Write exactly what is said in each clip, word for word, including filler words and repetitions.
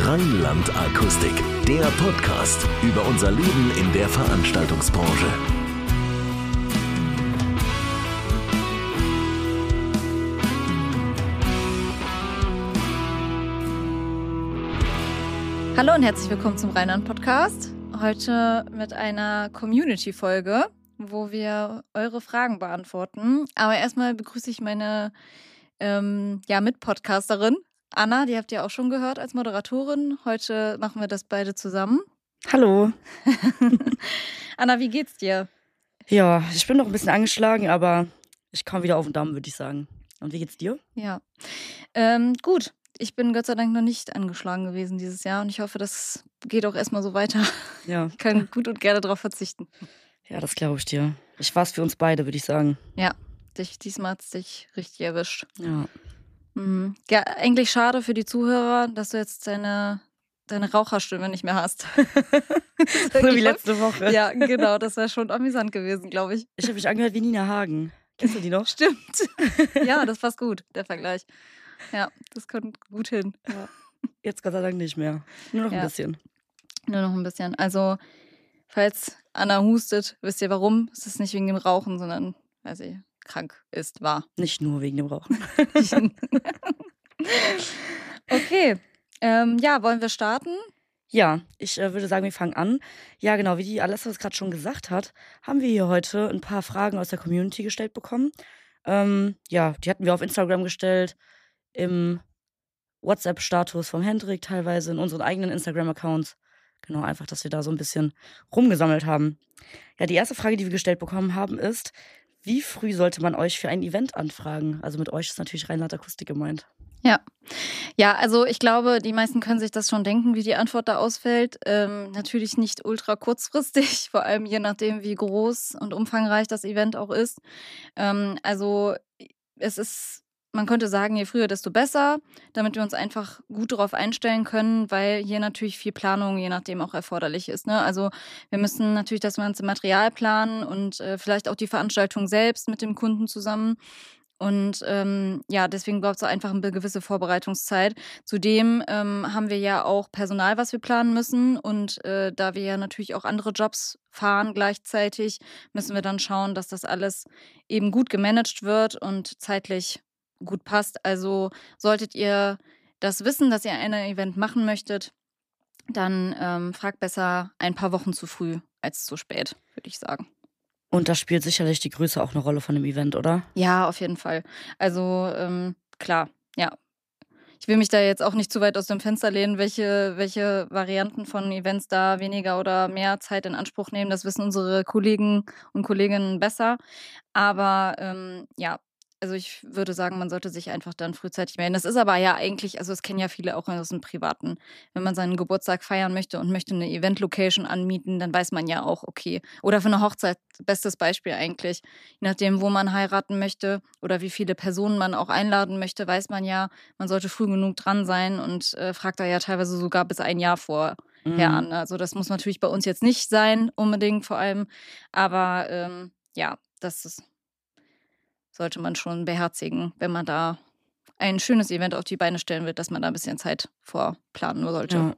Rheinland-Akustik, der Podcast über unser Leben in der Veranstaltungsbranche. Hallo und herzlich willkommen zum Rheinland-Podcast. Heute mit einer Community-Folge, wo wir eure Fragen beantworten. Aber erstmal begrüße ich meine ähm, ja, Mitpodcasterin Anna, die habt ihr auch schon gehört als Moderatorin. Heute machen wir das beide zusammen. Hallo. Anna, wie geht's dir? Ja, ich bin noch ein bisschen angeschlagen, aber ich komme wieder auf den Damm, würde ich sagen. Und wie geht's dir? Ja, ähm, gut. Ich bin Gott sei Dank noch nicht angeschlagen gewesen dieses Jahr und ich hoffe, das geht auch erstmal so weiter. Ja. Ich kann gut und gerne darauf verzichten. Ja, das glaube ich dir. Ich war's für uns beide, würde ich sagen. Ja, dich, diesmal hat's dich richtig erwischt. Ja. Mhm. Ja, eigentlich schade für die Zuhörer, dass du jetzt deine, deine Raucherstimme nicht mehr hast. So wie letzte Woche. Ja, genau, das wäre schon amüsant gewesen, glaube ich. Ich habe mich angehört wie Nina Hagen. Kennst du die noch? Stimmt. Ja, das passt gut, der Vergleich. Ja, das kommt gut hin. Ja. Jetzt Gott sei Dank nicht mehr. Nur noch Ja. ein bisschen. Nur noch ein bisschen. Also, falls Anna hustet, wisst ihr warum? Es ist nicht wegen dem Rauchen, sondern weil sie krank ist, war. Nicht nur wegen dem Rauchen. Okay. Ähm, ja, wollen wir starten? Ja, ich äh, würde sagen, wir fangen an. Ja, genau, wie die Alessa es gerade schon gesagt hat, haben wir hier heute ein paar Fragen aus der Community gestellt bekommen. Ähm, ja, die hatten wir auf Instagram gestellt, im WhatsApp-Status vom Hendrik teilweise, in unseren eigenen Instagram-Accounts. Genau, einfach, dass wir da so ein bisschen rumgesammelt haben. Ja, die erste Frage, die wir gestellt bekommen haben, ist, wie früh sollte man euch für ein Event anfragen? Also mit euch ist natürlich Rheinland-Akustik gemeint. Ja. Ja, also ich glaube, die meisten können sich das schon denken, wie die Antwort da ausfällt. Ähm, natürlich nicht ultra kurzfristig, vor allem je nachdem, wie groß und umfangreich das Event auch ist. Ähm, also es ist, man könnte sagen, je früher, desto besser, damit wir uns einfach gut darauf einstellen können, weil hier natürlich viel Planung je nachdem auch erforderlich ist. Ne? Also wir müssen natürlich das ganze Material planen und äh, vielleicht auch die Veranstaltung selbst mit dem Kunden zusammen. Und ähm, ja, deswegen braucht es einfach eine gewisse Vorbereitungszeit. Zudem ähm, haben wir ja auch Personal, was wir planen müssen. Und äh, da wir ja natürlich auch andere Jobs fahren gleichzeitig, müssen wir dann schauen, dass das alles eben gut gemanagt wird und zeitlich gut passt. Also solltet ihr das wissen, dass ihr ein Event machen möchtet, dann ähm, fragt besser ein paar Wochen zu früh als zu spät, würde ich sagen. Und da spielt sicherlich die Größe auch eine Rolle von dem Event, oder? Ja, auf jeden Fall. Also ähm, klar, ja. Ich will mich da jetzt auch nicht zu weit aus dem Fenster lehnen, welche, welche Varianten von Events da weniger oder mehr Zeit in Anspruch nehmen. Das wissen unsere Kollegen und Kolleginnen besser. Aber ähm, ja, also ich würde sagen, man sollte sich einfach dann frühzeitig melden. Das ist aber ja eigentlich, also es kennen ja viele auch aus dem Privaten. Wenn man seinen Geburtstag feiern möchte und möchte eine Event-Location anmieten, dann weiß man ja auch, okay. Oder für eine Hochzeit, bestes Beispiel eigentlich. Je nachdem, wo man heiraten möchte oder wie viele Personen man auch einladen möchte, weiß man ja, man sollte früh genug dran sein und äh, fragt da ja teilweise sogar bis ein Jahr vorher Mhm. an. Also das muss natürlich bei uns jetzt nicht sein, unbedingt vor allem. Aber ähm, ja, das ist sollte man schon beherzigen, wenn man da ein schönes Event auf die Beine stellen will, dass man da ein bisschen Zeit vorplanen sollte. Ja.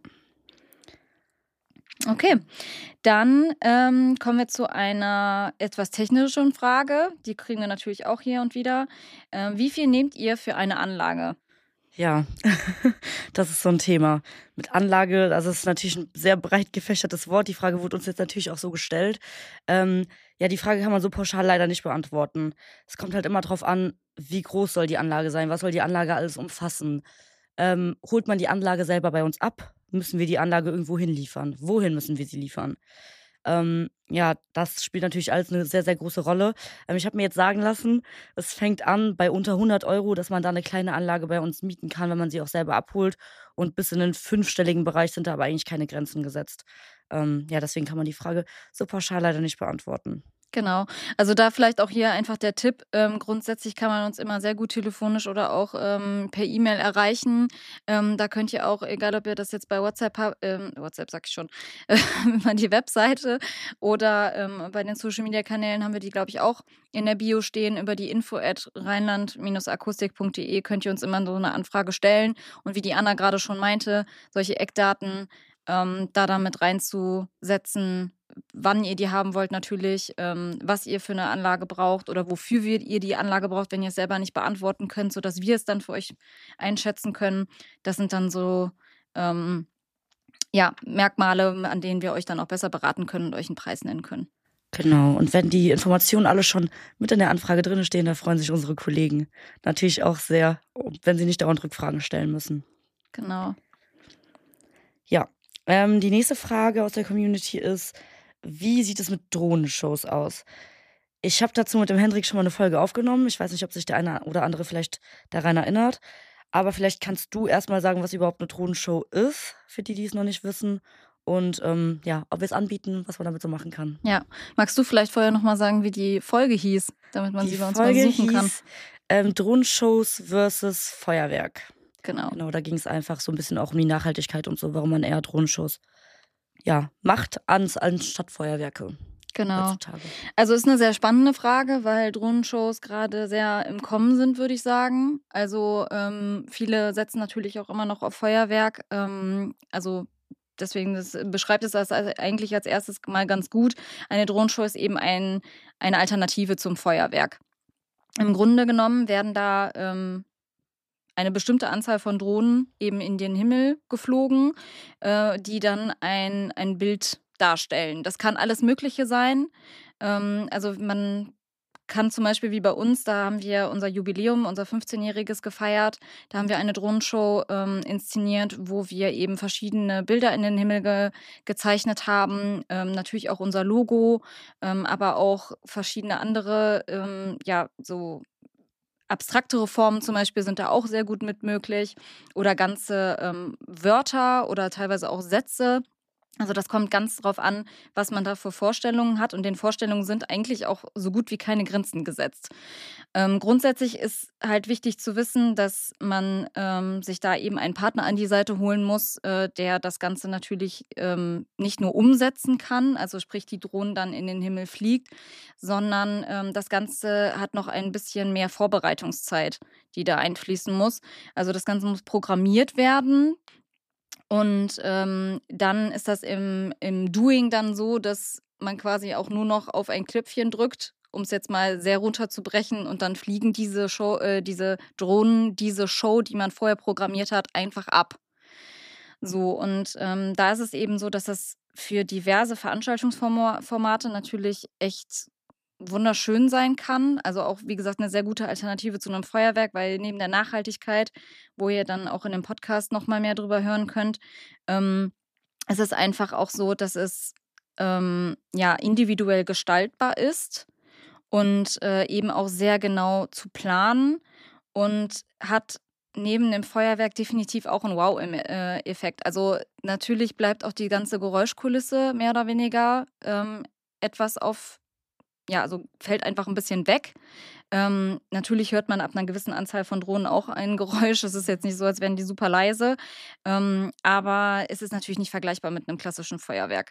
Okay, dann ähm, kommen wir zu einer etwas technischen Frage. Die kriegen wir natürlich auch hier und wieder. Ähm, wie viel nehmt ihr für eine Anlage? Ja, das ist so ein Thema. Mit Anlage, also es ist natürlich ein sehr breit gefächertes Wort. Die Frage wurde uns jetzt natürlich auch so gestellt. Ähm, ja, die Frage kann man so pauschal leider nicht beantworten. Es kommt halt immer drauf an, wie groß soll die Anlage sein, was soll die Anlage alles umfassen. Ähm, holt man die Anlage selber bei uns ab, müssen wir die Anlage irgendwo hinliefern. Wohin müssen wir sie liefern? Ähm, ja, das spielt natürlich alles eine sehr, sehr große Rolle. Ähm, ich habe mir jetzt sagen lassen, es fängt an bei unter hundert Euro, dass man da eine kleine Anlage bei uns mieten kann, wenn man sie auch selber abholt. Und bis in den fünfstelligen Bereich sind da aber eigentlich keine Grenzen gesetzt. Ähm, ja, deswegen kann man die Frage so pauschal leider nicht beantworten. Genau. Also da vielleicht auch hier einfach der Tipp. Ähm, grundsätzlich kann man uns immer sehr gut telefonisch oder auch ähm, per E-Mail erreichen. Ähm, da könnt ihr auch, egal ob ihr das jetzt bei WhatsApp habt, ähm, WhatsApp sag ich schon, äh, über die Webseite oder ähm, bei den Social-Media-Kanälen haben wir die, glaube ich, auch in der Bio stehen. Über die info at rheinland akustik punkt de könnt ihr uns immer so eine Anfrage stellen. Und wie die Anna gerade schon meinte, solche Eckdaten ähm, da damit reinzusetzen, wann ihr die haben wollt natürlich, ähm, was ihr für eine Anlage braucht oder wofür wir- ihr die Anlage braucht, wenn ihr es selber nicht beantworten könnt, sodass wir es dann für euch einschätzen können. Das sind dann so ähm, ja, Merkmale, an denen wir euch dann auch besser beraten können und euch einen Preis nennen können. Genau. Und wenn die Informationen alle schon mit in der Anfrage drin stehen, da freuen sich unsere Kollegen natürlich auch sehr, wenn sie nicht dauernd Rückfragen stellen müssen. Genau. Ja. Ähm, die nächste Frage aus der Community ist, wie sieht es mit Drohnenshows aus? Ich habe dazu mit dem Hendrik schon mal eine Folge aufgenommen. Ich weiß nicht, ob sich der eine oder andere vielleicht daran erinnert. Aber vielleicht kannst du erstmal sagen, was überhaupt eine Drohnenshow ist, für die, die es noch nicht wissen. Und ähm, ja, ob wir es anbieten, was man damit so machen kann. Ja. Magst du vielleicht vorher nochmal sagen, wie die Folge hieß, damit man Die sie bei uns Folge mal suchen kann? hieß ähm, Drohnenshows versus Feuerwerk. Genau. Genau, da ging es einfach so ein bisschen auch um die Nachhaltigkeit und so, warum man eher Drohnenshows ja, macht ans, anstatt Feuerwerke. Genau. Heutzutage. Also ist eine sehr spannende Frage, weil Drohnenshows gerade sehr im Kommen sind, würde ich sagen. Also ähm, viele setzen natürlich auch immer noch auf Feuerwerk. Ähm, also deswegen das beschreibt es das als- eigentlich als erstes mal ganz gut. Eine Drohnenshow ist eben ein, eine Alternative zum Feuerwerk. Im Grunde genommen werden da ähm, eine bestimmte Anzahl von Drohnen eben in den Himmel geflogen, äh, die dann ein, ein Bild darstellen. Das kann alles Mögliche sein. Ähm, also man kann zum Beispiel wie bei uns, da haben wir unser Jubiläum, unser fünfzehnjähriges gefeiert. Da haben wir eine Drohnenshow ähm, inszeniert, wo wir eben verschiedene Bilder in den Himmel ge gezeichnet haben. Ähm, natürlich auch unser Logo, ähm, aber auch verschiedene andere, ähm, ja, so abstraktere Formen zum Beispiel sind da auch sehr gut mit möglich oder ganze ähm, Wörter oder teilweise auch Sätze. Also das kommt ganz drauf an, was man da für Vorstellungen hat und den Vorstellungen sind eigentlich auch so gut wie keine Grenzen gesetzt. Ähm, grundsätzlich ist halt wichtig zu wissen, dass man ähm, sich da eben einen Partner an die Seite holen muss, äh, der das Ganze natürlich ähm, nicht nur umsetzen kann, also sprich die Drohnen dann in den Himmel fliegt, sondern ähm, das Ganze hat noch ein bisschen mehr Vorbereitungszeit, die da einfließen muss. Also das Ganze muss programmiert werden. Und ähm, dann ist das im, im Doing dann so, dass man quasi auch nur noch auf ein Knöpfchen drückt, um es jetzt mal sehr runterzubrechen, und dann fliegen diese Show, äh, diese Drohnen, diese Show, die man vorher programmiert hat, einfach ab. So, und ähm, da ist es eben so, dass das für diverse Veranstaltungsformate natürlich echt wunderschön sein kann. Also auch, wie gesagt, eine sehr gute Alternative zu einem Feuerwerk, weil neben der Nachhaltigkeit, wo ihr dann auch in dem Podcast noch mal mehr drüber hören könnt, ähm, es ist einfach auch so, dass es ähm, ja individuell gestaltbar ist und äh, eben auch sehr genau zu planen und hat neben dem Feuerwerk definitiv auch einen Wow-Effekt. Also natürlich bleibt auch die ganze Geräuschkulisse mehr oder weniger ähm, etwas auf ja, also fällt einfach ein bisschen weg. Ähm, natürlich hört man ab einer gewissen Anzahl von Drohnen auch ein Geräusch. Es ist jetzt nicht so, als wären die super leise. Ähm, aber es ist natürlich nicht vergleichbar mit einem klassischen Feuerwerk.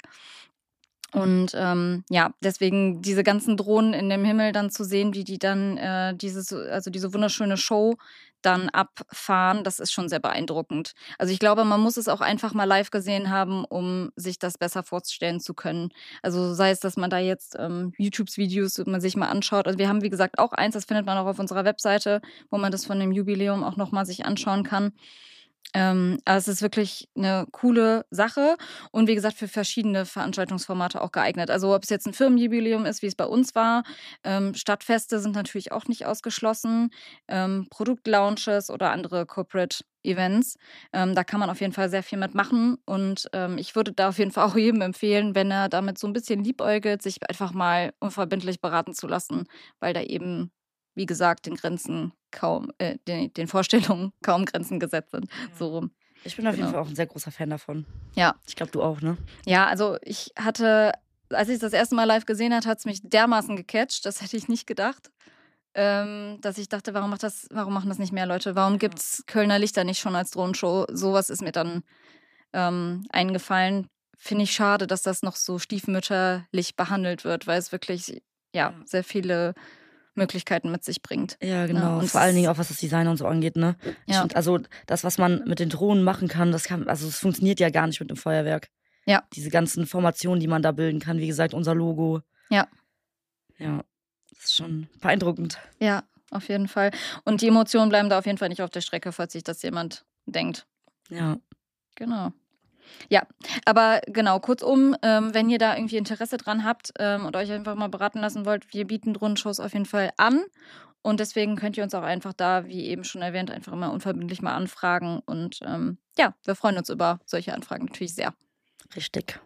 Und ähm, ja, deswegen diese ganzen Drohnen in dem Himmel dann zu sehen, wie die dann äh, dieses, also diese wunderschöne Show dann abfahren, das ist schon sehr beeindruckend. Also ich glaube, man muss es auch einfach mal live gesehen haben, um sich das besser vorstellen zu können. Also sei es, dass man da jetzt ähm, YouTube-Videos man sich mal anschaut. Also wir haben, wie gesagt, auch eins, das findet man auch auf unserer Webseite, wo man das von dem Jubiläum auch nochmal sich anschauen kann. Ähm, aber es ist wirklich eine coole Sache und wie gesagt für verschiedene Veranstaltungsformate auch geeignet. Also ob es jetzt ein Firmenjubiläum ist, wie es bei uns war, ähm, Stadtfeste sind natürlich auch nicht ausgeschlossen, ähm, Produktlaunches oder andere Corporate Events. Ähm, da kann man auf jeden Fall sehr viel mitmachen und ähm, ich würde da auf jeden Fall auch jedem empfehlen, wenn er damit so ein bisschen liebäugelt, sich einfach mal unverbindlich beraten zu lassen, weil da eben, wie gesagt, den Grenzen kaum, äh, den, den Vorstellungen kaum Grenzen gesetzt sind. So rum. Ich bin auf jeden Genau. Fall auch ein sehr großer Fan davon. Ja. Ich glaube, du auch, ne? Ja, also ich hatte als ich das erste Mal live gesehen habe, hat es mich dermaßen gecatcht, das hätte ich nicht gedacht, ähm, dass ich dachte, warum macht das, warum machen das nicht mehr Leute? Warum gibt es Kölner Lichter nicht schon als Drohnenshow? Sowas ist mir dann ähm, eingefallen. Finde ich schade, dass das noch so stiefmütterlich behandelt wird, weil es wirklich ja, Ja. sehr viele Möglichkeiten mit sich bringt. Ja, genau. und Und vor allen Dingen auch, was das Design und so angeht, ne? Ich Ja. find, also das, was man mit den Drohnen machen kann, das kann, also es funktioniert ja gar nicht mit dem Feuerwerk. Ja. Diese ganzen Formationen, die man da bilden kann, wie gesagt, unser Logo. Ja. Ja, das ist schon beeindruckend. Ja, auf jeden Fall. Und die Emotionen bleiben da auf jeden Fall nicht auf der Strecke, falls sich das jemand denkt. Ja. Genau. Ja, aber genau, kurzum, ähm, wenn ihr da irgendwie Interesse dran habt ähm, und euch einfach mal beraten lassen wollt, wir bieten Drohnenshows auf jeden Fall an. Und deswegen könnt ihr uns auch einfach da, wie eben schon erwähnt, einfach immer unverbindlich mal anfragen. Und ähm, ja, wir freuen uns über solche Anfragen natürlich sehr. Richtig.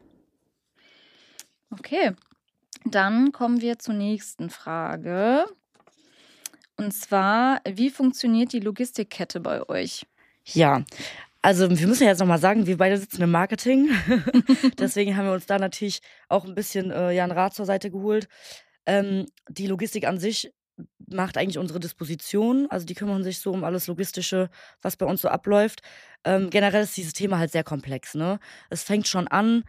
Okay, dann kommen wir zur nächsten Frage. Und zwar, wie funktioniert die Logistikkette bei euch? Ja, also wir müssen ja jetzt nochmal sagen, wir beide sitzen im Marketing. Deswegen haben wir uns da natürlich auch ein bisschen äh, ja, einen Rat zur Seite geholt. Ähm, die Logistik an sich macht eigentlich unsere Disposition. Also die kümmern sich so um alles Logistische, was bei uns so abläuft. Ähm, generell ist dieses Thema halt sehr komplex. Ne? Es fängt schon an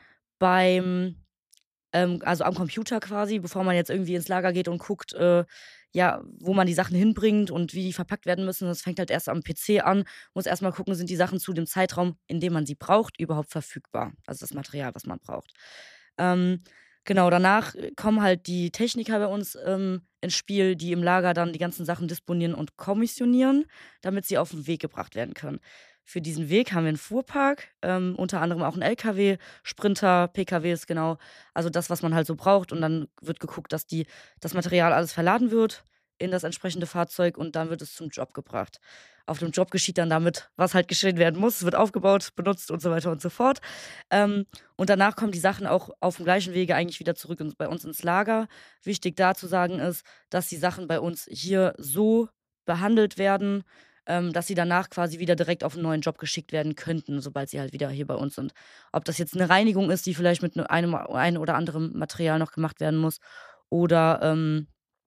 beim, ähm, also am Computer quasi, bevor man jetzt irgendwie ins Lager geht und guckt, äh, ja, wo man die Sachen hinbringt und wie die verpackt werden müssen. Das fängt halt erst am P C an. Muss erstmal gucken, sind die Sachen zu dem Zeitraum, in dem man sie braucht, überhaupt verfügbar. Also das Material, was man braucht. Ähm, genau, danach kommen halt die Techniker bei uns ähm, ins Spiel, die im Lager dann die ganzen Sachen disponieren und kommissionieren, damit sie auf den Weg gebracht werden können. Für diesen Weg haben wir einen Fuhrpark, ähm, unter anderem auch einen L K W, Sprinter, P K Ws, genau. Also das, was man halt so braucht. Und dann wird geguckt, dass die, das Material alles verladen wird in das entsprechende Fahrzeug und dann wird es zum Job gebracht. Auf dem Job geschieht dann damit, was halt geschehen werden muss. Es wird aufgebaut, benutzt und so weiter und so fort. Ähm, und danach kommen die Sachen auch auf dem gleichen Wege eigentlich wieder zurück ins, bei uns ins Lager. Wichtig da zu sagen ist, dass die Sachen bei uns hier so behandelt werden, ähm, dass sie danach quasi wieder direkt auf einen neuen Job geschickt werden könnten, sobald sie halt wieder hier bei uns sind. Ob das jetzt eine Reinigung ist, die vielleicht mit ne- einem, ein oder anderem Material noch gemacht werden muss oder ähm,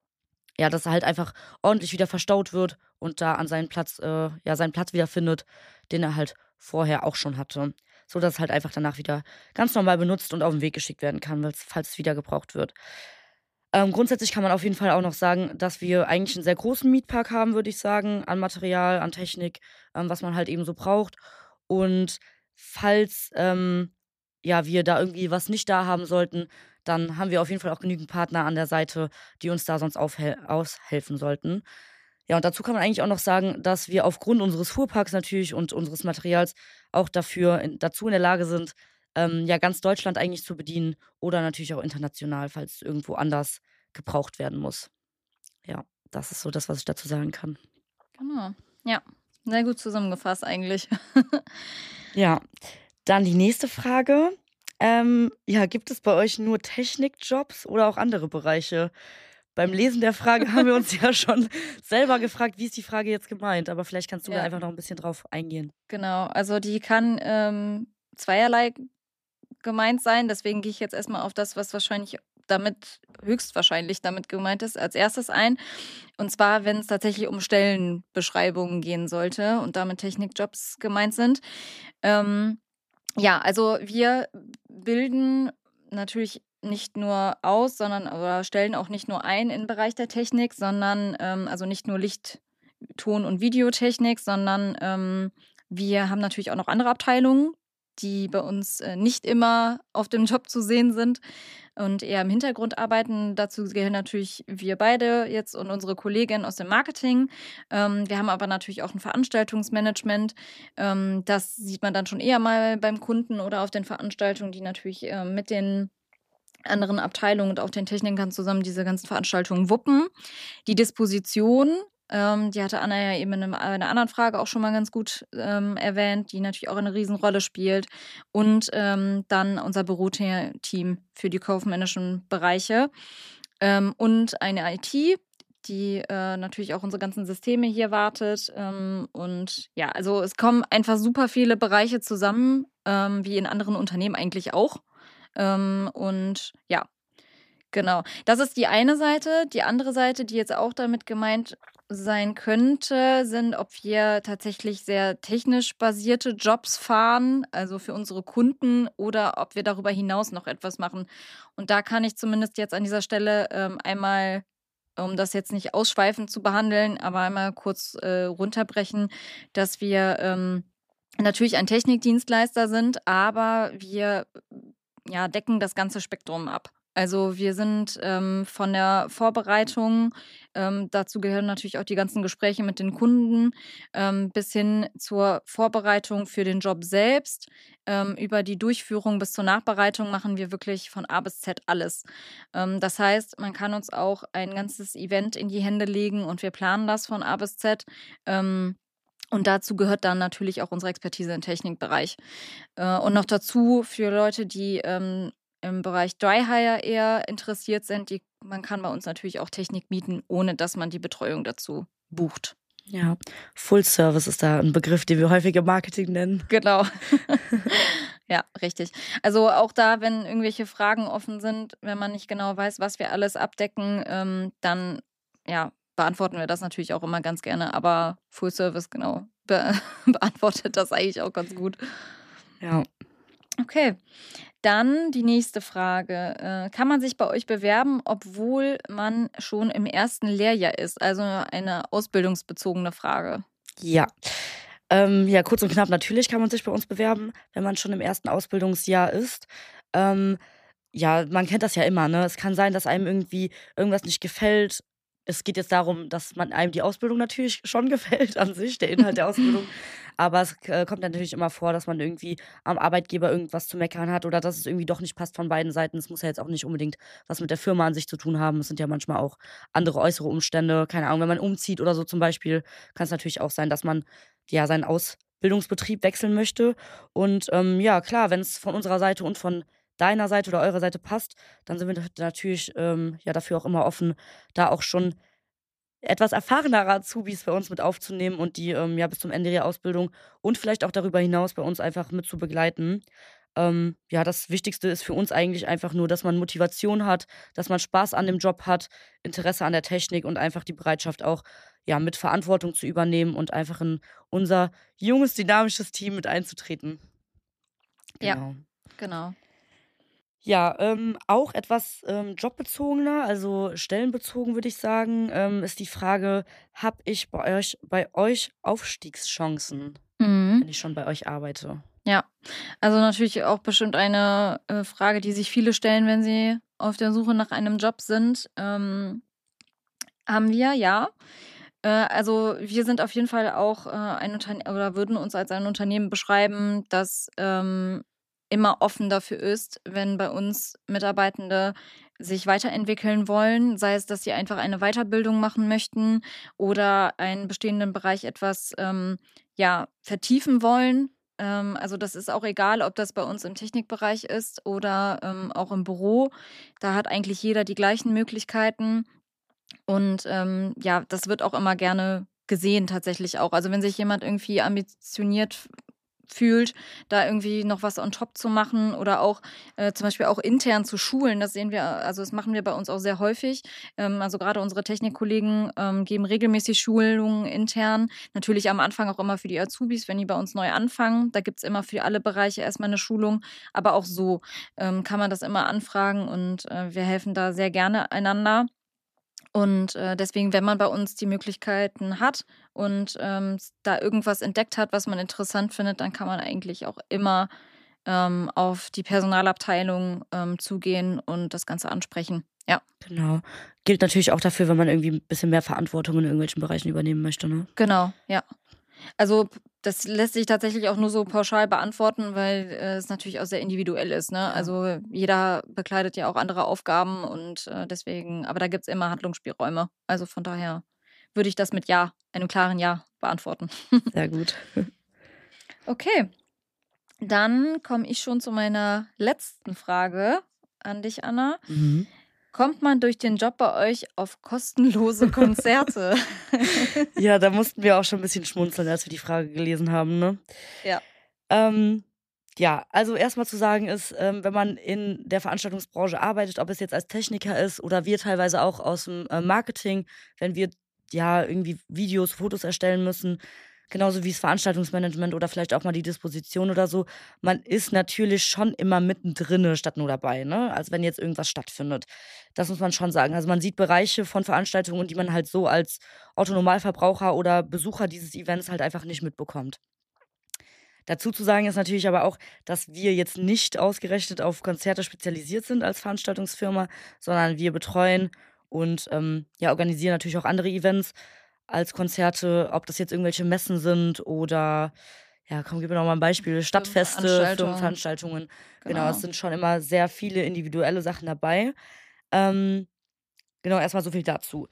ja, dass er halt einfach ordentlich wieder verstaut wird und da an seinen Platz, äh, ja, seinen Platz wieder findet, den er halt vorher auch schon hatte. So dass es halt einfach danach wieder ganz normal benutzt und auf den Weg geschickt werden kann, weil's- falls es wieder gebraucht wird. Ähm, grundsätzlich kann man auf jeden Fall auch noch sagen, dass wir eigentlich einen sehr großen Mietpark haben, würde ich sagen, an Material, an Technik, ähm, was man halt eben so braucht. Und falls ähm, ja, wir da irgendwie was nicht da haben sollten, dann haben wir auf jeden Fall auch genügend Partner an der Seite, die uns da sonst aufhel aushelfen sollten. Ja, und dazu kann man eigentlich auch noch sagen, dass wir aufgrund unseres Fuhrparks natürlich und unseres Materials auch dafür in, dazu in der Lage sind, ähm, ja, ganz Deutschland eigentlich zu bedienen oder natürlich auch international, falls es irgendwo anders gebraucht werden muss. Ja, das ist so das, was ich dazu sagen kann. Genau. Ja, sehr gut zusammengefasst eigentlich. Ja, dann die nächste Frage. Ähm, ja, gibt es bei euch nur Technikjobs oder auch andere Bereiche? Beim Lesen der Frage haben wir uns ja schon selber gefragt, wie ist die Frage jetzt gemeint? Aber vielleicht kannst du da Ja. einfach noch ein bisschen drauf eingehen. Genau, also die kann ähm, zweierlei gemeint sein. Deswegen gehe ich jetzt erstmal auf das, was wahrscheinlich damit, höchstwahrscheinlich damit gemeint ist, als erstes ein. Und zwar, wenn es tatsächlich um Stellenbeschreibungen gehen sollte und damit Technikjobs gemeint sind. Ähm, ja, also wir bilden natürlich nicht nur aus, sondern oder stellen auch nicht nur ein im Bereich der Technik, sondern ähm, also nicht nur Licht, Ton- und Videotechnik, sondern ähm, wir haben natürlich auch noch andere Abteilungen, die bei uns äh, nicht immer auf dem Job zu sehen sind und eher im Hintergrund arbeiten. Dazu gehören natürlich wir beide jetzt und unsere Kollegin aus dem Marketing. Ähm, wir haben aber natürlich auch ein Veranstaltungsmanagement. Ähm, das sieht man dann schon eher mal beim Kunden oder auf den Veranstaltungen, die natürlich äh, mit den anderen Abteilungen und auch den Technikern zusammen diese ganzen Veranstaltungen wuppen. Die Disposition, ähm, die hatte Anna ja eben in einem, einer anderen Frage auch schon mal ganz gut ähm, erwähnt, die natürlich auch eine Riesenrolle spielt. Und ähm, dann unser Büroteam für die kaufmännischen Bereiche. Ähm, und eine I T, die äh, natürlich auch unsere ganzen Systeme hier wartet. Ähm, und ja, also es kommen einfach super viele Bereiche zusammen, ähm, wie in anderen Unternehmen eigentlich auch. Ähm, und ja, Genau. Das ist die eine Seite. Die andere Seite, die jetzt auch damit gemeint sein könnte, sind, ob wir tatsächlich sehr technisch basierte Jobs fahren, also für unsere Kunden, oder ob wir darüber hinaus noch etwas machen. Und da kann ich zumindest jetzt an dieser Stelle ähm, einmal, um das jetzt nicht ausschweifend zu behandeln, aber einmal kurz äh, runterbrechen, dass wir ähm, natürlich ein Technikdienstleister sind, aber wir ja, decken das ganze Spektrum ab. Also wir sind ähm, von der Vorbereitung, ähm, dazu gehören natürlich auch die ganzen Gespräche mit den Kunden, ähm, bis hin zur Vorbereitung für den Job selbst. Ähm, über die Durchführung bis zur Nachbereitung machen wir wirklich von A bis Z alles. Ähm, das heißt, man kann uns auch ein ganzes Event in die Hände legen und wir planen das von A bis Z. Ähm, und dazu gehört dann natürlich auch unsere Expertise im Technikbereich. Äh, und noch dazu für Leute, die ähm, im Bereich Dry Hire eher interessiert sind, die, man kann bei uns natürlich auch Technik mieten, ohne dass man die Betreuung dazu bucht. Ja, Full Service ist da ein Begriff, den wir häufig im Marketing nennen. Genau. Ja, richtig. Also auch da, wenn irgendwelche Fragen offen sind, wenn man nicht genau weiß, was wir alles abdecken, ähm, dann ja, beantworten wir das natürlich auch immer ganz gerne. Aber Full Service, genau, be beantwortet das eigentlich auch ganz gut. Ja. Okay, dann die nächste Frage. Äh, kann man sich bei euch bewerben, obwohl man schon im ersten Lehrjahr ist? Also eine ausbildungsbezogene Frage. Ja. Ähm, ja, kurz und knapp, natürlich kann man sich bei uns bewerben, wenn man schon im ersten Ausbildungsjahr ist. Ähm, ja, man kennt das ja immer, ne? Es kann sein, dass einem irgendwie irgendwas nicht gefällt. Es geht jetzt darum, dass man einem die Ausbildung natürlich schon gefällt an sich, der Inhalt der Ausbildung. Aber es äh, kommt natürlich immer vor, dass man irgendwie am Arbeitgeber irgendwas zu meckern hat oder dass es irgendwie doch nicht passt von beiden Seiten. Es muss ja jetzt auch nicht unbedingt was mit der Firma an sich zu tun haben. Es sind ja manchmal auch andere äußere Umstände. Keine Ahnung, wenn man umzieht oder so zum Beispiel, kann es natürlich auch sein, dass man ja seinen Ausbildungsbetrieb wechseln möchte. Und ähm, ja, klar, wenn es von unserer Seite und von deiner Seite oder eurer Seite passt, dann sind wir natürlich ähm, ja dafür auch immer offen, da auch schon etwas erfahrenere Azubis bei uns mit aufzunehmen und die ähm, ja bis zum Ende ihrer Ausbildung und vielleicht auch darüber hinaus bei uns einfach mit zu begleiten. Ähm, ja, das Wichtigste ist für uns eigentlich einfach nur, dass man Motivation hat, dass man Spaß an dem Job hat, Interesse an der Technik und einfach die Bereitschaft auch, ja, mit Verantwortung zu übernehmen und einfach in unser junges, dynamisches Team mit einzutreten. Ja. Genau. Genau. Ja, ähm, auch etwas ähm, jobbezogener, also stellenbezogen würde ich sagen, ähm, ist die Frage, habe ich bei euch, bei euch Aufstiegschancen, Mhm. wenn ich schon bei euch arbeite? Ja, also natürlich auch bestimmt eine äh, Frage, die sich viele stellen, wenn sie auf der Suche nach einem Job sind. Ähm, haben wir, ja. Äh, also wir sind auf jeden Fall auch äh, ein Unternehmen oder würden uns als ein Unternehmen beschreiben, das ähm, immer offen dafür ist, wenn bei uns Mitarbeitende sich weiterentwickeln wollen, sei es, dass sie einfach eine Weiterbildung machen möchten oder einen bestehenden Bereich etwas ähm, ja, vertiefen wollen. Ähm, also das ist auch egal, ob das bei uns im Technikbereich ist oder ähm, auch im Büro. Da hat eigentlich jeder die gleichen Möglichkeiten. Und ähm, ja, das wird auch immer gerne gesehen tatsächlich auch. Also wenn sich jemand irgendwie ambitioniert f- fühlt, da irgendwie noch was on top zu machen oder auch äh, zum Beispiel auch intern zu schulen, das sehen wir, also das machen wir bei uns auch sehr häufig. Ähm, also gerade unsere Technikkollegen ähm, geben regelmäßig Schulungen intern. Natürlich am Anfang auch immer für die Azubis, wenn die bei uns neu anfangen. Da gibt es immer für alle Bereiche erstmal eine Schulung. Aber auch so ähm, kann man das immer anfragen und äh, wir helfen da sehr gerne einander. Und äh, deswegen, wenn man bei uns die Möglichkeiten hat und ähm, s- da irgendwas entdeckt hat, was man interessant findet, dann kann man eigentlich auch immer ähm, auf die Personalabteilung ähm, zugehen und das Ganze ansprechen. Ja, Genau. Gilt natürlich auch dafür, wenn man irgendwie ein bisschen mehr Verantwortung in irgendwelchen Bereichen übernehmen möchte, ne? genau, ja. Also p- das lässt sich tatsächlich auch nur so pauschal beantworten, weil äh, es natürlich auch sehr individuell ist. Ne? Ja. Also jeder bekleidet ja auch andere Aufgaben und äh, deswegen, aber da gibt es immer Handlungsspielräume. Also von daher würde ich das mit Ja, einem klaren Ja beantworten. Sehr gut. Okay, dann komme ich schon zu meiner letzten Frage an dich, Anna. Mhm. Kommt man durch den Job bei euch auf kostenlose Konzerte? Ja, da mussten wir auch schon ein bisschen schmunzeln, als wir die Frage gelesen haben, ne? Ja. Ähm, Ja, also erstmal zu sagen ist, ähm, wenn man in der Veranstaltungsbranche arbeitet, ob es jetzt als Techniker ist oder wir teilweise auch aus dem äh, Marketing, wenn wir ja irgendwie Videos, Fotos erstellen müssen, genauso wie das Veranstaltungsmanagement oder vielleicht auch mal die Disposition oder so, man ist natürlich schon immer mittendrin statt nur dabei, ne? Also wenn jetzt irgendwas stattfindet. Das muss man schon sagen. Also man sieht Bereiche von Veranstaltungen, die man halt so als Otto-Normalverbraucher oder Besucher dieses Events halt einfach nicht mitbekommt. Dazu zu sagen ist natürlich aber auch, dass wir jetzt nicht ausgerechnet auf Konzerte spezialisiert sind als Veranstaltungsfirma, sondern wir betreuen und ähm, ja, organisieren natürlich auch andere Events als Konzerte, ob das jetzt irgendwelche Messen sind oder, ja, komm, gib mir noch mal ein Beispiel, Stadtfeste, Firmenveranstaltungen, Firmenveranstaltungen. Genau, es genau. sind schon immer sehr viele individuelle Sachen dabei. Ähm, genau, erstmal so viel dazu.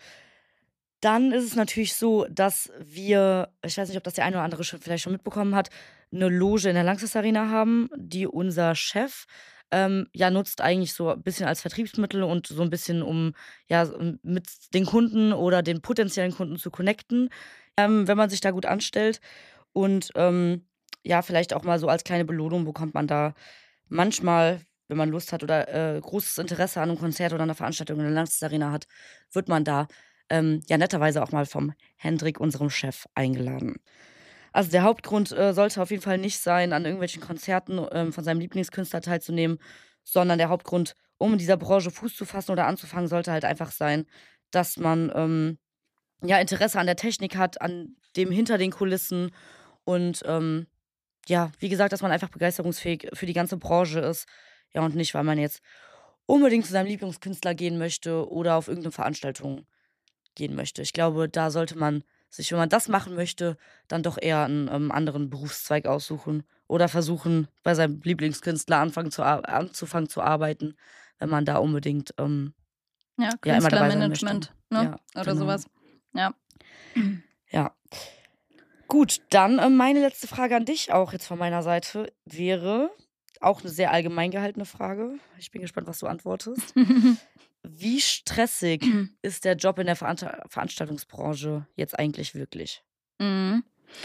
Dann ist es natürlich so, dass wir, ich weiß nicht, ob das der eine oder andere schon vielleicht schon mitbekommen hat, eine Loge in der Lanxess Arena haben, die unser Chef, ähm, ja, nutzt eigentlich so ein bisschen als Vertriebsmittel und so ein bisschen, um, ja, so mit den Kunden oder den potenziellen Kunden zu connecten, ähm, wenn man sich da gut anstellt. Und, ähm, ja, vielleicht auch mal so als kleine Belohnung bekommt man da manchmal, wenn man Lust hat oder, äh, großes Interesse an einem Konzert oder einer Veranstaltung in der Lanxess Arena hat, wird man da ähm, ja netterweise auch mal vom Hendrik, unserem Chef, eingeladen. Also der Hauptgrund äh, sollte auf jeden Fall nicht sein, an irgendwelchen Konzerten ähm, von seinem Lieblingskünstler teilzunehmen, sondern der Hauptgrund, um in dieser Branche Fuß zu fassen oder anzufangen, sollte halt einfach sein, dass man ähm, ja Interesse an der Technik hat, an dem hinter den Kulissen und ähm, ja, wie gesagt, dass man einfach begeisterungsfähig für die ganze Branche ist. Ja, und nicht, weil man jetzt unbedingt zu seinem Lieblingskünstler gehen möchte oder auf irgendeine Veranstaltung gehen möchte. Ich glaube, da sollte man sich, wenn man das machen möchte, dann doch eher einen ähm, anderen Berufszweig aussuchen oder versuchen, bei seinem Lieblingskünstler anfangen zu ar anzufangen zu arbeiten, wenn man da unbedingt, ähm, Ja, ja, immer dabei sein möchte. Künstlermanagement, ne? Ja, Oder genau. sowas. Ja. Ja. Gut, dann, ähm, meine letzte Frage an dich auch jetzt von meiner Seite wäre auch eine sehr allgemein gehaltene Frage. Ich bin gespannt, was du antwortest. Wie stressig ist der Job in der Veranta Veranstaltungsbranche jetzt eigentlich wirklich? Mhm.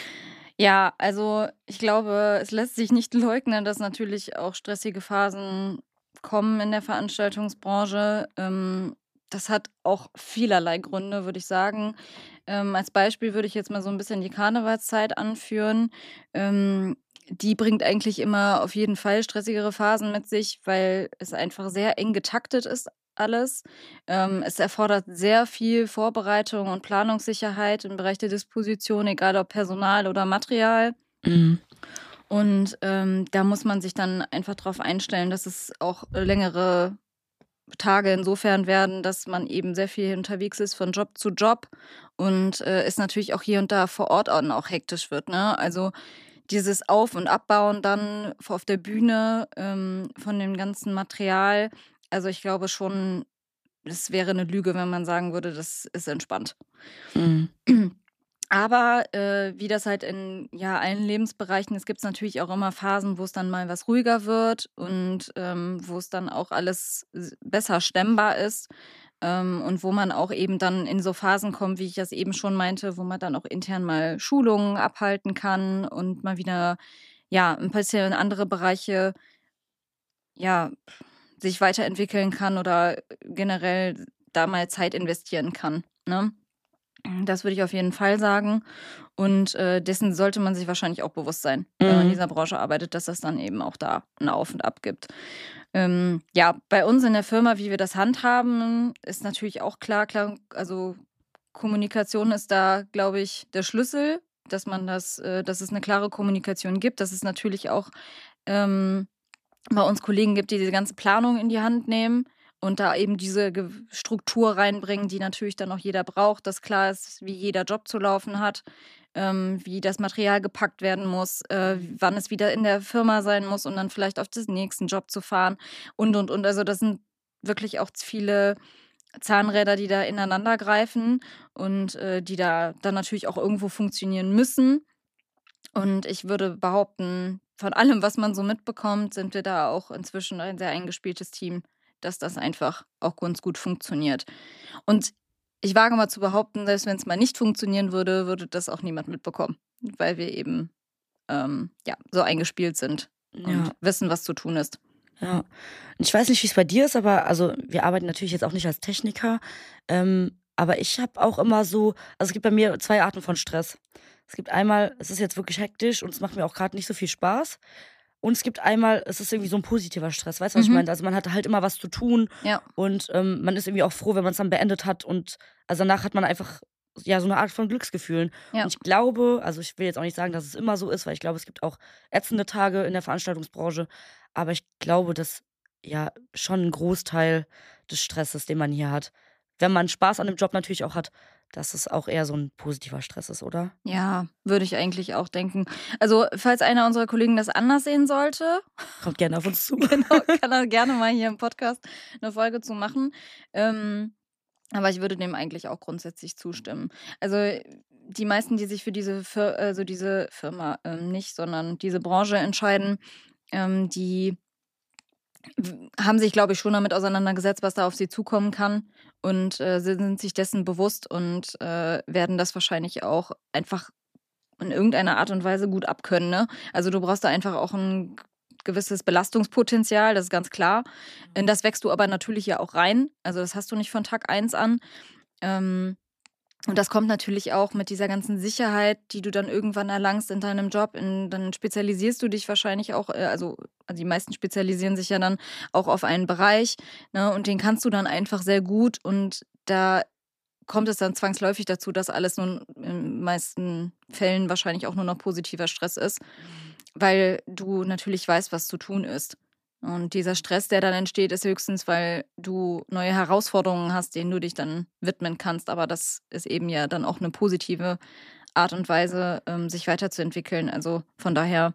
Ja, also ich glaube, es lässt sich nicht leugnen, dass natürlich auch stressige Phasen kommen in der Veranstaltungsbranche. Ähm, das hat auch vielerlei Gründe, würde ich sagen. Ähm, als Beispiel würde ich jetzt mal so ein bisschen die Karnevalszeit anführen. Ähm, die bringt eigentlich immer auf jeden Fall stressigere Phasen mit sich, weil es einfach sehr eng getaktet ist alles. Ähm, es erfordert sehr viel Vorbereitung und Planungssicherheit im Bereich der Disposition, egal ob Personal oder Material. Mhm. Und ähm, da muss man sich dann einfach darauf einstellen, dass es auch längere Tage insofern werden, dass man eben sehr viel unterwegs ist von Job zu Job und äh, es natürlich auch hier und da vor Ort dann auch hektisch wird. Ne? Also dieses Auf- und Abbauen dann auf der Bühne ähm, von dem ganzen Material. Also ich glaube schon, es wäre eine Lüge, wenn man sagen würde, das ist entspannt. Mhm. Aber äh, wie das halt in ja, allen Lebensbereichen ist, gibt es natürlich auch immer Phasen, wo es dann mal was ruhiger wird und ähm, wo es dann auch alles s- besser stemmbar ist. Ähm, und wo man auch eben dann in so Phasen kommt, wie ich das eben schon meinte, wo man dann auch intern mal Schulungen abhalten kann und mal wieder ja, ein bisschen in andere Bereiche ja, sich weiterentwickeln kann oder generell da mal Zeit investieren kann, ne? Das würde ich auf jeden Fall sagen. Und äh, dessen sollte man sich wahrscheinlich auch bewusst sein, wenn man in Mhm. dieser Branche arbeitet, dass das dann eben auch da ein Auf und Ab gibt. Ähm, ja, bei uns in der Firma, wie wir das handhaben, ist natürlich auch klar, klar, also Kommunikation ist da, glaube ich, der Schlüssel, dass man das, äh, dass es eine klare Kommunikation gibt, dass es natürlich auch ähm, bei uns Kollegen gibt, die diese ganze Planung in die Hand nehmen und da eben diese Ge Struktur reinbringen, die natürlich dann auch jeder braucht, dass klar ist, wie jeder Job zu laufen hat, ähm, wie das Material gepackt werden muss, äh, wann es wieder in der Firma sein muss, um dann vielleicht auf den nächsten Job zu fahren und, und, und. Also, das sind wirklich auch viele Zahnräder, die da ineinander greifen und, äh, die da dann natürlich auch irgendwo funktionieren müssen. Und ich würde behaupten, von allem, was man so mitbekommt, sind wir da auch inzwischen ein sehr eingespieltes Team, dass das einfach auch ganz gut funktioniert. Und ich wage mal zu behaupten, selbst wenn es mal nicht funktionieren würde, würde das auch niemand mitbekommen, weil wir eben ähm, ja, so eingespielt sind und Ja. wissen, was zu tun ist. Ja. Ich weiß nicht, wie es bei dir ist, aber also wir arbeiten natürlich jetzt auch nicht als Techniker. Ähm, aber ich habe auch immer so, also es gibt bei mir zwei Arten von Stress. Es gibt einmal, es ist jetzt wirklich hektisch und es macht mir auch gerade nicht so viel Spaß. Und es gibt einmal, es ist irgendwie so ein positiver Stress. Weißt du, was ich Mhm. meine? Also man hat halt immer was zu tun Ja. und ähm, man ist irgendwie auch froh, wenn man es dann beendet hat. Und also danach hat man einfach ja so eine Art von Glücksgefühlen. Ja. Und ich glaube, also ich will jetzt auch nicht sagen, dass es immer so ist, weil ich glaube, es gibt auch ätzende Tage in der Veranstaltungsbranche. Aber ich glaube, dass ja schon ein Großteil des Stresses, den man hier hat, wenn man Spaß an dem Job natürlich auch hat, dass es auch eher so ein positiver Stress ist, oder? Ja, würde ich eigentlich auch denken. Also, falls einer unserer Kollegen das anders sehen sollte, Kommt gerne auf uns zu. genau, kann er gerne mal hier im Podcast eine Folge zu machen. Ähm, aber ich würde dem eigentlich auch grundsätzlich zustimmen. Also, die meisten, die sich für diese, Fir also diese Firma ähm, nicht, sondern diese Branche entscheiden, ähm, die w- haben sich, glaube ich, schon damit auseinandergesetzt, was da auf sie zukommen kann und äh, sind sich dessen bewusst und äh, werden das wahrscheinlich auch einfach in irgendeiner Art und Weise gut abkönnen. Ne? Also du brauchst da einfach auch ein g- gewisses Belastungspotenzial, das ist ganz klar. In das wächst du aber natürlich ja auch rein. Also das hast du nicht von Tag eins an. Ähm, und das kommt natürlich auch mit dieser ganzen Sicherheit, die du dann irgendwann erlangst in deinem Job. In, dann spezialisierst du dich wahrscheinlich auch, äh, also also die meisten spezialisieren sich ja dann auch auf einen Bereich. Ne? Und den kannst du dann einfach sehr gut. Und da kommt es dann zwangsläufig dazu, dass alles nun in den meisten Fällen wahrscheinlich auch nur noch positiver Stress ist, weil du natürlich weißt, was zu tun ist. Und dieser Stress, der dann entsteht, ist höchstens, weil du neue Herausforderungen hast, denen du dich dann widmen kannst. Aber das ist eben ja dann auch eine positive Art und Weise, ähm, sich weiterzuentwickeln. Also von daher,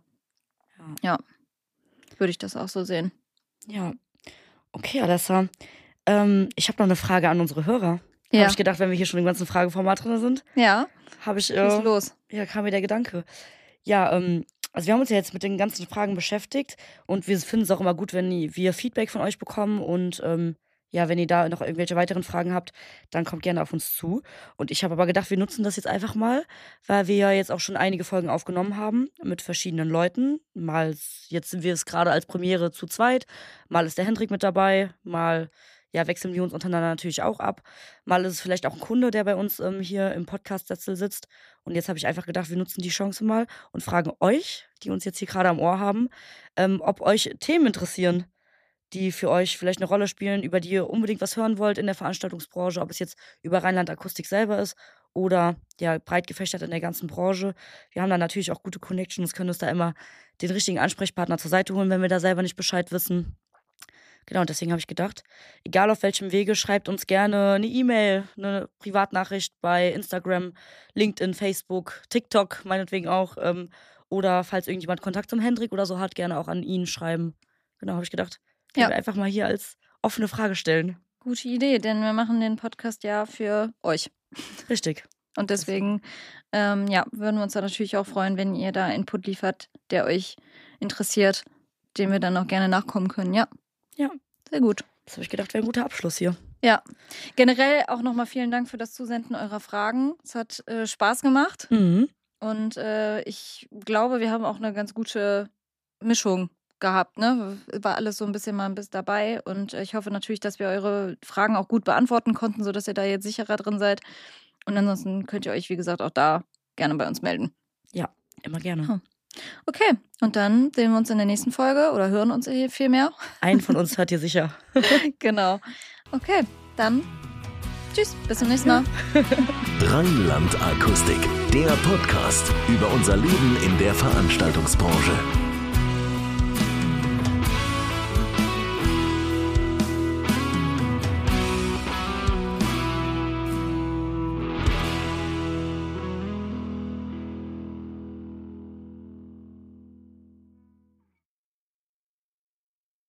Ja. ja, würde ich das auch so sehen. Ja. Okay, Alessa. Ähm, ich habe noch eine Frage an unsere Hörer. Ja. Habe ich gedacht, wenn wir hier schon im ganzen Frageformat drin sind, Ja, habe ich, schieß äh, los. ja, kam mir der Gedanke. Ja, ähm, also wir haben uns ja jetzt mit den ganzen Fragen beschäftigt und wir finden es auch immer gut, wenn i- wir Feedback von euch bekommen und ähm, ja, wenn ihr da noch irgendwelche weiteren Fragen habt, dann kommt gerne auf uns zu. Und ich habe aber gedacht, wir nutzen das jetzt einfach mal, weil wir ja jetzt auch schon einige Folgen aufgenommen haben mit verschiedenen Leuten. Mal, s- jetzt sind wir es gerade als Premiere zu zweit, mal ist der Hendrik mit dabei, mal ja, wechseln wir uns untereinander natürlich auch ab. Mal ist es vielleicht auch ein Kunde, der bei uns ähm, hier im Podcast-Sessel sitzt. Und jetzt habe ich einfach gedacht, wir nutzen die Chance mal und fragen euch, die uns jetzt hier gerade am Ohr haben, ähm, ob euch Themen interessieren, die für euch vielleicht eine Rolle spielen, über die ihr unbedingt was hören wollt in der Veranstaltungsbranche, ob es jetzt über Rheinland Akustik selber ist oder ja breit gefächert in der ganzen Branche. Wir haben da natürlich auch gute Connections, können uns da immer den richtigen Ansprechpartner zur Seite holen, wenn wir da selber nicht Bescheid wissen. Genau, und deswegen habe ich gedacht, egal auf welchem Wege, schreibt uns gerne eine E-Mail, eine Privatnachricht bei Instagram, LinkedIn, Facebook, TikTok meinetwegen auch. Ähm, oder falls irgendjemand Kontakt zum Hendrik oder so hat, gerne auch an ihn schreiben. Genau, habe ich gedacht, können Ja. wir einfach mal hier als offene Frage stellen. Gute Idee, denn wir machen den Podcast ja für euch. Richtig. Und deswegen, ähm, ja, würden wir uns da natürlich auch freuen, wenn ihr da Input liefert, der euch interessiert, dem wir dann auch gerne nachkommen können. Ja, Ja, sehr gut. das habe ich gedacht, wäre ein guter Abschluss hier. Ja, generell auch nochmal vielen Dank für das Zusenden eurer Fragen. Es hat äh, Spaß gemacht Mhm. und äh, ich glaube, wir haben auch eine ganz gute Mischung gehabt. Ne? War alles so ein bisschen mal ein bisschen dabei und äh, ich hoffe natürlich, dass wir eure Fragen auch gut beantworten konnten, sodass ihr da jetzt sicherer drin seid. Und ansonsten könnt ihr euch, wie gesagt, auch da gerne bei uns melden. Ja, immer gerne. Hm. Okay, und dann sehen wir uns in der nächsten Folge oder hören uns hier viel mehr. Einen von uns hört ihr sicher. Genau. Okay, dann tschüss, bis zum nächsten Mal. Rheinland Akustik, der Podcast über unser Leben in der Veranstaltungsbranche.